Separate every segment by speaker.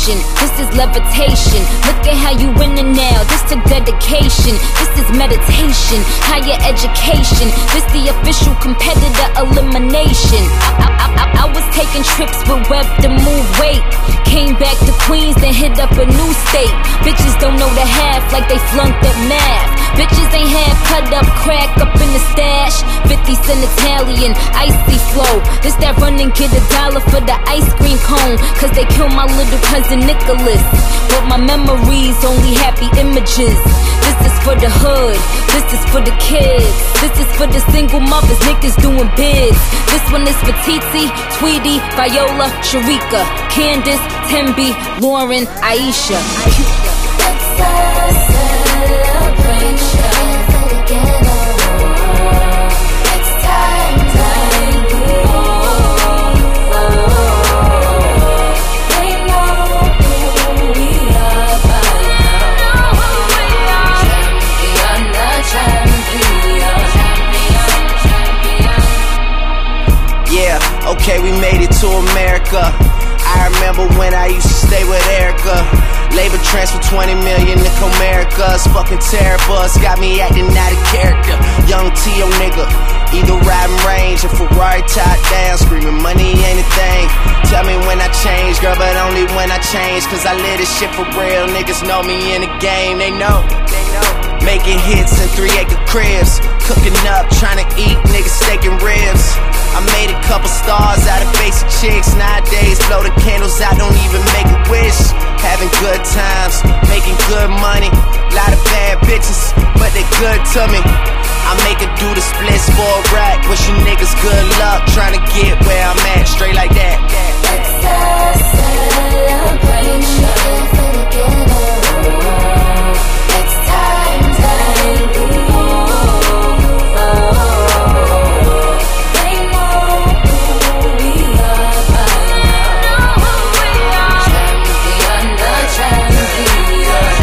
Speaker 1: elevation, this is levitation. Look at how you winning now, this took dedication. This is meditation, higher education. This the official competitor elimination. I was taking trips with Web to move weight. Came back to Queens, then hit up a new state. Bitches don't know the half like they flunked up math. Bitches ain't half cut up, crack up in the stash. 50 cent Italian, icy flow. This that run and get $1 for the ice cream cone. Cause they killed my little cousin Nicholas. But my memories only happy images. This is for the hood, this is for the kids. This is for the single mothers, niggas doing bids. This one is for Titi, Tweety, Viola, Sharika, Candace, Tembi, Lauren, Aisha.
Speaker 2: It's a celebration. It's time to They know who we are by now. Champion, the champion.
Speaker 3: Yeah, okay, we made it to America. I remember when I used to stay with Erica. Labor transfer 20 million to Comerica's. Fucking terrible, it's got me acting out of character. Young T.O. nigga, either riding range or Ferrari top down, screaming money ain't a thing. Tell me when I change, girl, but only when I change. Cause I live this shit for real, niggas know me in the game, they know. Making hits in 3-acre cribs, cooking up, trying to eat, niggas steak and ribs. I made a couple stars out of basic chicks. Nowadays, blow the candles out, don't even make a wish. Having good times, making good money. Lot of bad bitches, but they good to me. I make her do the splits for a rack. Wish you niggas good luck, trying to get where I'm at. Straight like that.
Speaker 2: It's a celebration. It's time to They know who we are by now. Champion, the champion.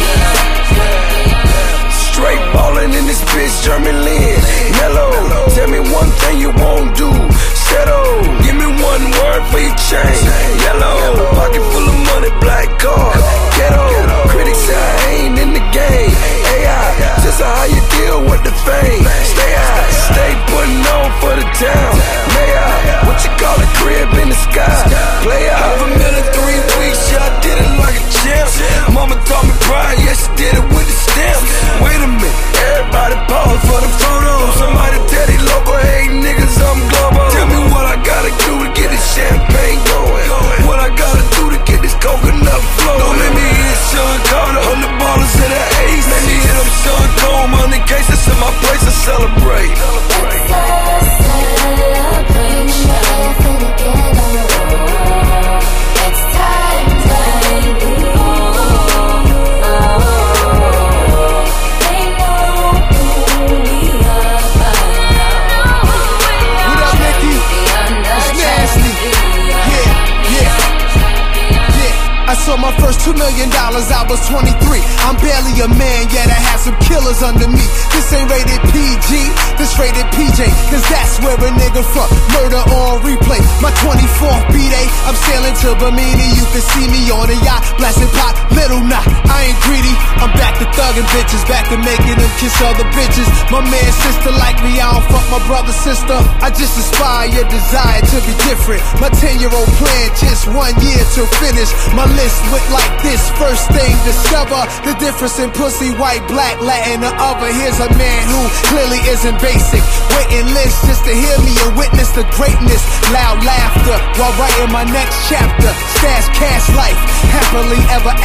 Speaker 4: Straight ballin' in this bitch, German Lynn. Mellow, tell me one thing you won't do. Settle, give me one word for your chain. Yellow, pocket full of money, black card. Ghetto, critics say I ain't in the game. AI, just how you deal with the fame. Stay high, stay putting on for the town. May I, what you call a crib in the sky? Play out. $500,000 3 weeks, yeah, I did it like a champ. Mama taught me pride, yeah, she did it with the stamps. Wait a minute, everybody pause for the photo. Somebody tell these local hate niggas I'm global. Tell me what I gotta do to get this champagne going. What I gotta do to get this coconut flow. Don't let me hit Sean Carter, 100 ballers in the ace. Let me hit up Sean Cole, 100 cases in my place to celebrate.
Speaker 2: It's a celebration. It's time to They know who we are by now.
Speaker 5: What up, Nicky? It's nasty. Yeah. I saw my first $2 million, I was 23. I'm barely a man, yet I have some killers under me. This ain't rated PG, this rated PJ, cause that's where a nigga from. Murder on replay, my 24th B-Day. I'm sailing to Bermuda, you can see me on a yacht, blasting pot, little knot. I ain't greedy, I'm back to thugging bitches, back to making them kiss other bitches. My man, sister like me, I don't fuck my brother, sister. I just inspire your desire to be different. My 10-year-old plan, just 1 year to finish. My list went like this, first thing, discover the difference in pussy, white, black, Latin, or other. Here's a man who clearly isn't basic. Waiting lists just to hear me and witness the greatness. Loud laughter while writing my next chapter. Stash cash life, happily ever